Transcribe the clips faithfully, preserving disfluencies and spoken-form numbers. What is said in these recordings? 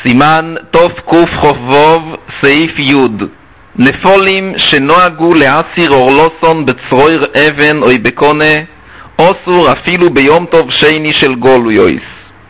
סימן תוף קוף חובוב סעיף יוד. נפולים שנוהגו להסיר אורלוסון בצרויר אבן או בקונה אוסור אפילו ביום טוב שני של גולויויס.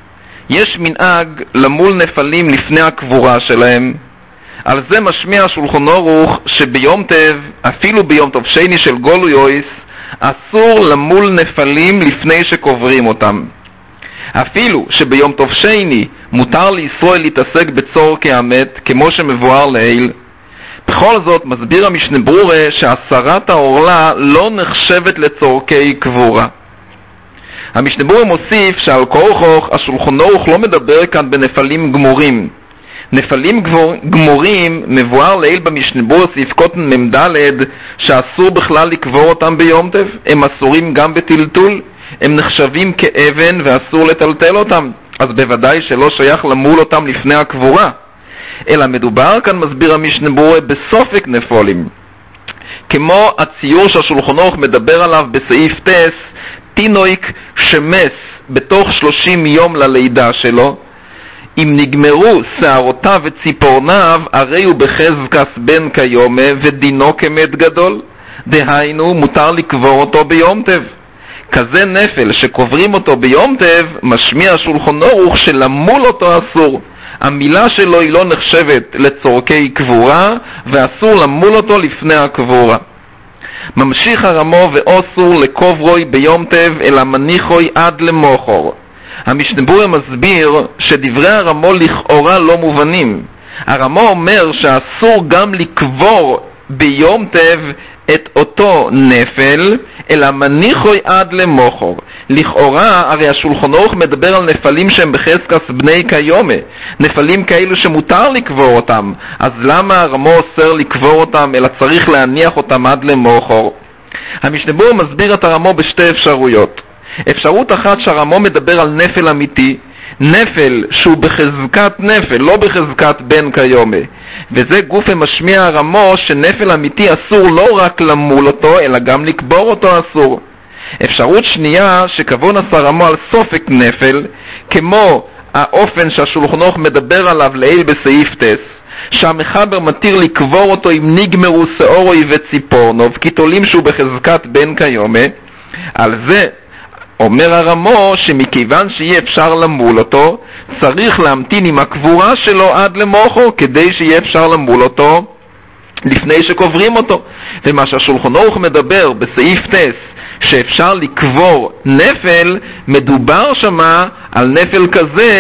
יש מנהג למול נפלים לפני הקבורה שלהם. על זה משמיע שולחן אורוך שביום טוב, אפילו ביום טוב שני של גולויויס, אסור למול נפלים לפני שקוברים אותם. אפילו שביום טוב שני מותר לישראל להתעסק בצורכי המת, כמו שמבואר לעיל. בכל זאת מסביר המשנה ברורה שהסרת העורלה לא נחשבת לצורכי קבורה. המשנה ברורה מוסיף שעל כורחוך השולחן אורוך לא מדבר כאן בנפלים גמורים. נפלים גמור, גמורים מבואר לעיל במשנה ברורה סעיף קוטן ממדלת שאסור בכלל לקבור אותם ביום טוב. הם אסורים גם בטלטול, הם נחשבים כאבן ואסור לטלטל אותם, אז בוודאי שלא שייך למול אותם לפני הקבורה. אלא מדובר כאן, מסביר המשנה ברורה, בסופק נפולים, כמו הציור שהשולחן אורוך מדבר עליו בסעיף טס, תינוק שמס בתוך שלושים יום ללידה שלו, אם נגמרו שערותיו וציפורניו, הרי הוא בחזקס בן כיומה ודינו כמת גדול. דהיינו, מותר לקבור אותו ביום טוב. כזה נפל שקוברים אותו ביום טוב, משמיע שולחן אורוך שלמול אותו אסור. המילה שלו היא לא נחשבת לצורכי קבורה, ואסור למול אותו לפני הקבורה. ממשיך הרמו ואוסור לקוברוי ביום טוב, אלא מניחוי עד למוחר. המשנה ברורה מסביר שדברי הרמו לכאורה לא מובנים. הרמו אומר שאסור גם לקבור ביום טוב את אותו נפל, אלא מניחוי עד למוחר. לכאורה, הרי השולחן אורוך מדבר על נפלים שהם בחזקס בני כיומה, נפלים כאלו שמותר לקבור אותם, אז למה הרמו אוסר לקבור אותם, אלא צריך להניח אותם עד למוחר? המשנה ברורה מסביר את הרמו בשתי אפשרויות. אפשרות אחת שהרמו מדבר על נפל אמיתי, נפל שהוא בחזקת נפל, לא בחזקת בן כיומה, וזה גוף המשמיע הרמו שנפל אמיתי אסור לא רק למול אותו, אלא גם לקבור אותו אסור. אפשרות שנייה שכוון עשה רמו על סופק נפל, כמו האופן שהשולחן אורוך מדבר עליו לעיל בסעיף טס, שהמחבר מתיר לקבור אותו אם נגמרו שעורוי וציפורנוב, כי תולים שהוא בחזקת בן כיומה. על זה אומר הרמו שמכיוון שיהיה אפשר למול אותו, צריך להמתין עם הקבורה שלו עד למוחר, כדי שיהיה אפשר למול אותו לפני שקוברים אותו. ומה שהשולחן אורוך מדבר בסעיף טס שאפשר לקבור נפל, מדובר שמה על נפל כזה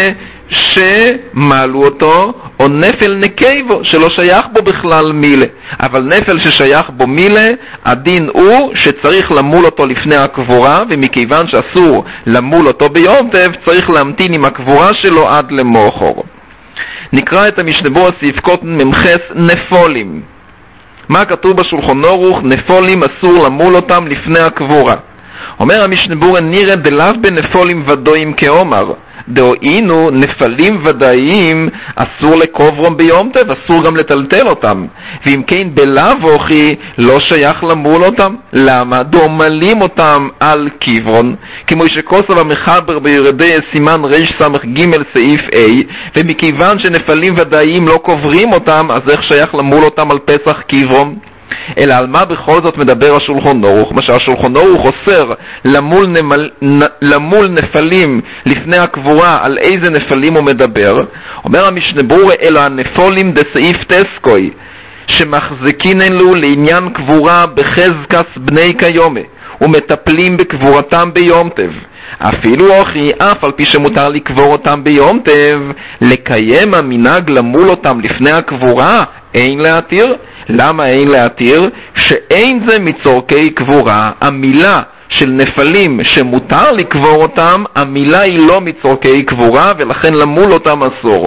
שמעלו אותו, או נפל נקייבו שלא שייך בו בכלל מילה. אבל נפל ששייך בו מילה, הדין הוא שצריך למול אותו לפני הקבורה, ומכיוון שאסור למול אותו ביום טוב, צריך להמתין עם הקבורה שלו עד למוחר. נקרא את המשנה ברורה סעיף קוטן ממחס נפולים. מה כתוב בשולחן אורוך? נפולים אסור למול אותם לפני הקבורה. אומר המשנה ברורה, נראה דלאו בנפולים ודויים כאומר, דאוינו נפלים ודאיים אסור לקוברם ביום טוב, אסור גם לטלטל אותם. ואם כן בלאו אוכי לא שייך למול אותם. למה? דומלים אותם על קברון, כמו שכוסף המחבר בירדי סימן רש סמך ג' סעיף A, ומכיוון שנפלים ודאיים לא קוברים אותם, אז איך שייך למול אותם על פסח קברון? אלא על מה בכל זאת מדבר השולחן אורוך? מה שהשולחן אורוך אוסר למול, נמל, נ, למול נפלים לפני הקבורה, על איזה נפלים הוא מדבר? אומר המשנה ברורה, אלא הנפולים דסעיף טסקוי שמחזקיננו לעניין קבורה בחזקס בני כיומה ומטפלים בקבורתם ביום טוב. אפילו אוכי, אף על פי שמותר לקבור אותם ביום טוב, לקיים המנהג למול אותם לפני הקבורה אין להתיר. למה אין להתיר? שאין זה מצורכי קבורה. המילה של נפלים שמותר לקבור אותם, המילה היא לא מצורכי קבורה, ולכן למול אותם אסור.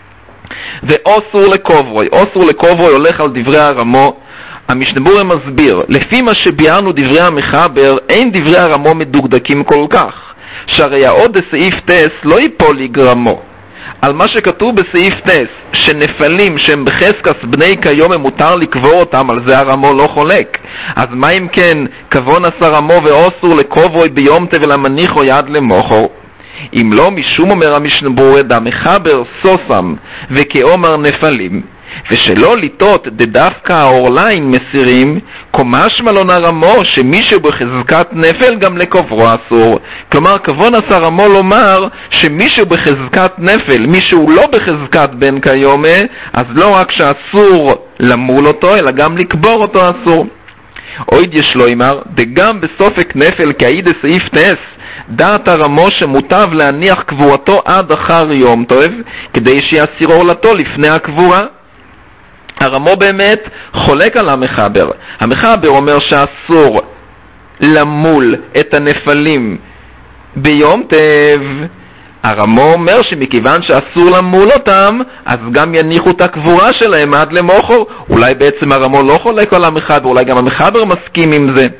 ואוסור לקוברוי, אוסור לקוברוי הולך על דברי הרמו. המשנה ברורה מסביר, לפי מה שביארנו דברי המחבר, אין דברי הרמו מדוקדקים כל כך, שהרי העוד סעיף טס לא ייפול לגרמו. על מה שכתוב בסעיף טס, שנפלים שהם בחזקס בני כיום מותר לקבור אותם, על זה הרמו לא חולק. אז מה אם כן כוון עשה רמו ואוסור לקוברוי ביום טוב ולמניחו יד למוחר? אם לא משום אומר המשנה ברורה דמחבר סוסם וכאומר נפלים, ושלא ליטות דדווקא האורליים מסירים, כמשמע לא נרמו שמישהו בחזקת נפל גם לקוברו אסור. כלומר, כבון עשה רמו לומר שמישהו בחזקת נפל, מישהו לא בחזקת בן קיומה, אז לא רק שאסור למול אותו, אלא גם לקבור אותו אסור. עוד יש לו אמר, דגם בסופק נפל כאידה סעיף תס, דעת הרמו שמוטב להניח קבורתו עד אחר יום טוב, כדי שיסיר עורלתו לפני הקבורה. הרמו באמת חולק על המחבר. המחבר אומר שאסור למול את הנפלים ביום טב. הרמו אומר שמכיוון שאסור למול אותם, אז גם יניחו את הקבורה שלהם עד למוחר. אולי בעצם הרמו לא חולק על המחבר, אולי גם המחבר מסכים עם זה.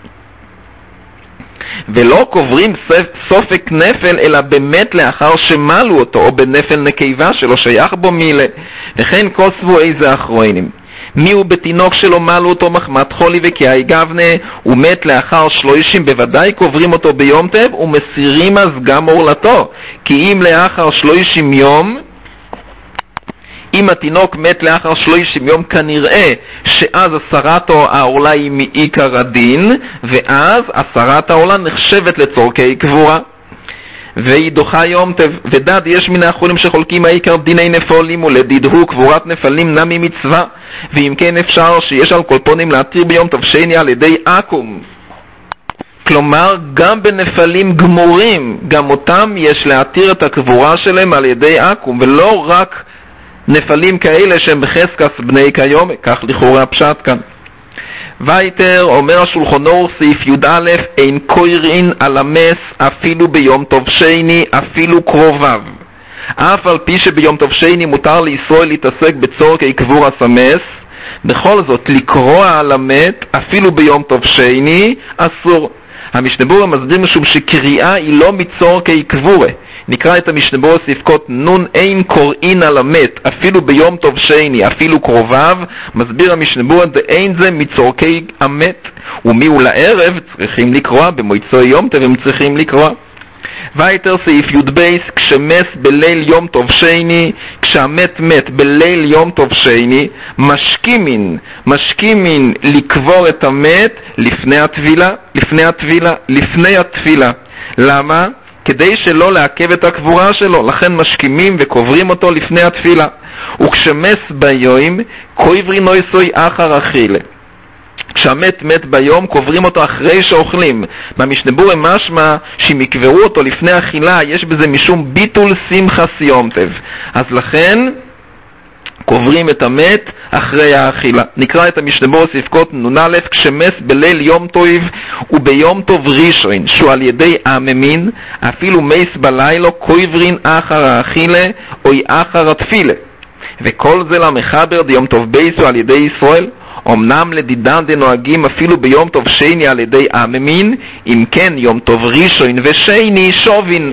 ולא קוברים סופק נפל אלא באמת לאחר שמלו אותו, או בנפל נקבה שלא שייך בו מילה. וכן כוסבו איזה אחרונים, מי הוא בתינוק שלו מלו אותו מחמת חולי וקיאי גבנה, הוא מת לאחר שלושים, בוודאי קוברים אותו ביום טב ומסירים אז גם אורלתו, כי אם לאחר שלושים יום, אם התינוק מת לאחר שלושים יום, כנראה שאז הסרת העורלה היא מעיקר הדין, ואז הסרת העורלה נחשבת לצורכי קבורה. והיא דוחה יום טב. ודד יש מן האחרונים שחולקים העיקר דיני נפלים, ולדידהו קבורת נפלים נמי מצווה, ואם כן אפשר שיש על קולפונים להתיר ביום טוב שני על ידי עקום. כלומר, גם בנפלים גמורים, גם אותם יש להתיר את הקבורה שלהם על ידי עקום, ולא רק נפלים כאלה שהם בחזקת בני קיום, כך לכאורה הפשט כאן. וייטר אומר השולחן אור סעיף י"א, אין קוירין על המס אפילו ביום טוב שני, אפילו קרוביו. אף על פי שביום טוב שני מותר לישראל להתעסק בצורכי קבורס המס, בכל זאת לקרוא על המת אפילו ביום טוב שני אסור. המשנה ברורה מסביר משום שקריאה היא לא מצורכי קבורה. נקרא את המשנה ברורה ספקות נון, אין קוראין על המת אפילו ביום טוב שני אפילו קרוביו. מסביר המשנה ברורה אין זה מצורכי המת, ומיהו לערב צריכים לקרוא, במועצו יום טוב הם צריכים לקרוא. וייטר סעיף י"ב, כשמס בליל יום טוב שני, כשהמת מת בליל יום טוב שני, משכימין, משכימין לקבור את המת לפני התפילה, לפני התפילה, לפני התפילה. למה? כדי שלא לעכב את הקבורה שלו, לכן משכימים וקוברים אותו לפני התפילה. וכשמס ביום, קויברי נויסוי אחר אכילה. כשהמת מת ביום, קוברים אותו אחרי שאוכלים. במשנה ברורה משמע שאם יקברו אותו לפני אכילה, יש בזה משום ביטול שמחת יום טוב. אז לכן קוברים את המת אחרי האכילה. נקרא את המשנה ברורה ספקות נ"א, כשמס בליל יום טוב וביום טוב ראשון, שהוא על ידי עממין, אפילו מס בלילה, קויברין אחר האכילה או אחר התפילה. וכל זה למחבר דיום טוב בייסו על ידי ישראל. אמנם לדידן דנוהגים אפילו ביום טוב שני על ידי עממין, אם כן יום טוב ראשון ושני שווין.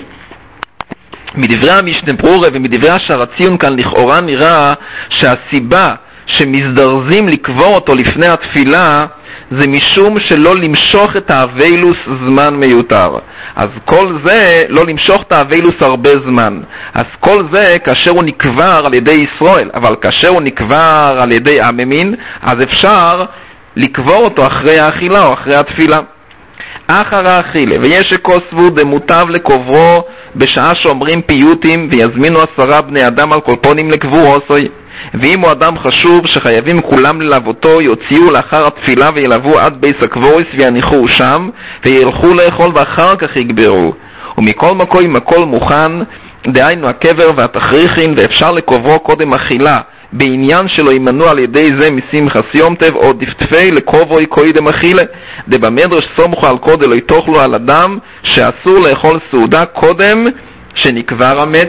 מדברי המשנה ברורה ומדברי השער הציון כאן לכאורה נראה שהסיבה שמזדרזים לקבור אותו לפני התפילה זה משום שלא למשוך את האבילוס זמן מיותר. אז כל זה לא למשוך את האבילוס הרבה זמן. אז כל זה כאשר הוא נקבר על ידי ישראל, אבל כאשר הוא נקבר על ידי עממין, אז אפשר לקבור אותו אחרי האכילה או אחרי התפילה. אחר האכילה, ויש שכוסבו דמוטב לקוברו בשעה שאומרים פיוטים ויזמינו עשרה בני אדם על קולפונים לקבורו עשוי. ואם הוא אדם חשוב שחייבים כולם ללוותו, יוציאו לאחר התפילה וילוו עד בייס הקבורס ויניחו שם וילכו לאכול ואחר כך יגברו. ומכל מקום הכל מוכן, דהיינו הקבר והתכריכין, ואפשר לקוברו קודם אכילה, בעניין שלו ימנו על ידי זה משמחת יום טוב או דפתפי לקובוי קודם אכילה. דבמדרש סומכו על קוד אלוהי תאכלו על אדם שאסור לאכול סעודה קודם שנקבר המת.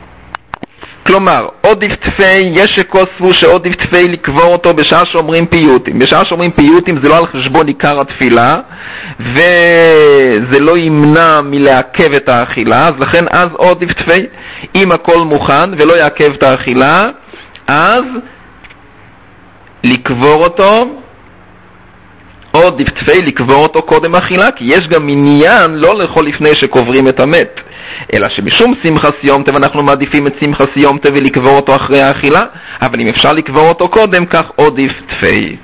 כלומר, עוד דפתפי, יש שכוספו שעוד דפתפי לקבור אותו בשעה שאומרים פיוטים. בשעה שאומרים פיוטים זה לא על חשבון עיקר התפילה, וזה לא ימנע מלעכב את האכילה, אז לכן אז עוד דפתפי, אם הכל מוכן ולא יעכב את האכילה, אז לקבור אותו, עוד דפתפי לקבור אותו קודם אכילה, כי יש גם עניין לא לאכול לפני שקוברים את המת. אלא שבשום שמחס יום טוב אנחנו מעדיפים את שמחס יום טוב ולקבור אותו אחרי האכילה, אבל אם אפשר לקבור אותו קודם, כך עודיף תפי.